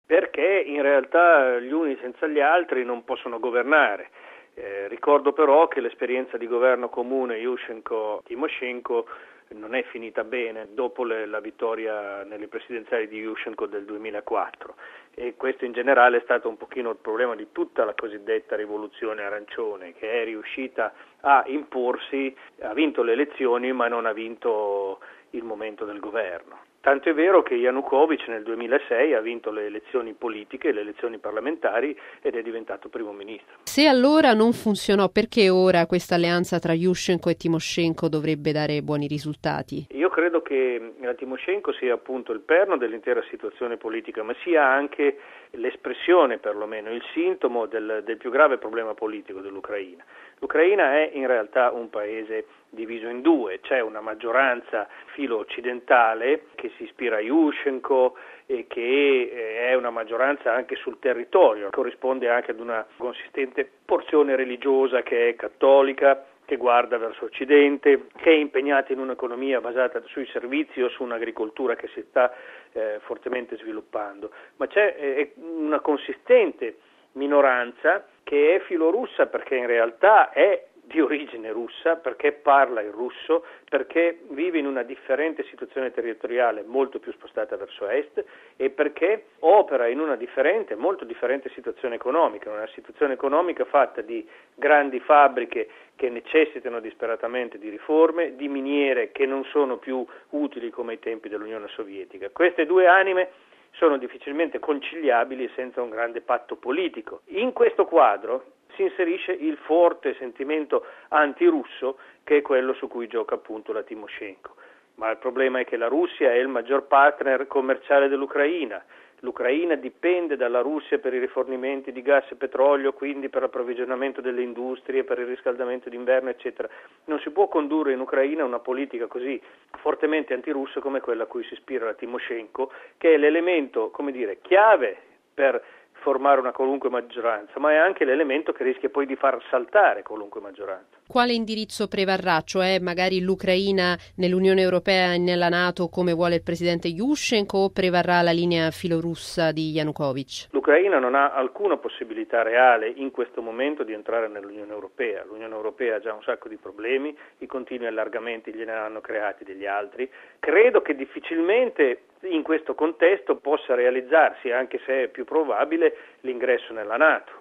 perché in realtà gli uni senza gli altri non possono governare. Ricordo però che l'esperienza di governo comune Yushchenko-Tymoshenko non è finita bene dopo la vittoria nelle presidenziali di Yushchenko del 2004, e questo in generale è stato un pochino il problema di tutta la cosiddetta rivoluzione arancione, che è riuscita a imporsi, ha vinto le elezioni ma non ha vinto il momento del governo. Tanto è vero che Yanukovych nel 2006 ha vinto le elezioni politiche, le elezioni parlamentari, ed è diventato primo ministro. Se allora non funzionò, perché ora questa alleanza tra Yushchenko e Tymoshenko dovrebbe dare buoni risultati? Io credo che la Tymoshenko sia appunto il perno dell'intera situazione politica, ma sia anche l'espressione, perlomeno il sintomo del più grave problema politico dell'Ucraina. L'Ucraina è in realtà un paese diviso in due, c'è una maggioranza filo-occidentale che si ispira a Yushchenko e che è una maggioranza anche sul territorio, corrisponde anche ad una consistente porzione religiosa che è cattolica, che guarda verso Occidente, che è impegnata in un'economia basata sui servizi o su un'agricoltura che si sta fortemente sviluppando, ma c'è una consistente minoranza che è filorussa, perché in realtà è di origine russa, perché parla il russo, perché vive in una differente situazione territoriale molto più spostata verso est, e perché opera in una molto differente situazione economica, una situazione economica fatta di grandi fabbriche che necessitano disperatamente di riforme, di miniere che non sono più utili come ai tempi dell'Unione Sovietica. Queste due anime sono difficilmente conciliabili senza un grande patto politico. In questo quadro si inserisce il forte sentimento antirusso, che è quello su cui gioca appunto la Tymoshenko. Ma il problema è che la Russia è il maggior partner commerciale dell'Ucraina. L'Ucraina dipende dalla Russia per i rifornimenti di gas e petrolio, quindi per l'approvvigionamento delle industrie, per il riscaldamento d'inverno, eccetera. Non si può condurre in Ucraina una politica così fortemente antirussa come quella a cui si ispira la Tymoshenko, che è l'elemento, chiave per formare una qualunque maggioranza, ma è anche l'elemento che rischia poi di far saltare qualunque maggioranza. Quale indirizzo prevarrà? Cioè magari l'Ucraina nell'Unione Europea e nella NATO come vuole il presidente Yushchenko, o prevarrà la linea filorussa di Yanukovych? L'Ucraina non ha alcuna possibilità reale in questo momento di entrare nell'Unione Europea. L'Unione Europea ha già un sacco di problemi, i continui allargamenti gliene hanno creati degli altri. Credo che difficilmente in questo contesto possa realizzarsi, anche se è più probabile, l'ingresso nella NATO.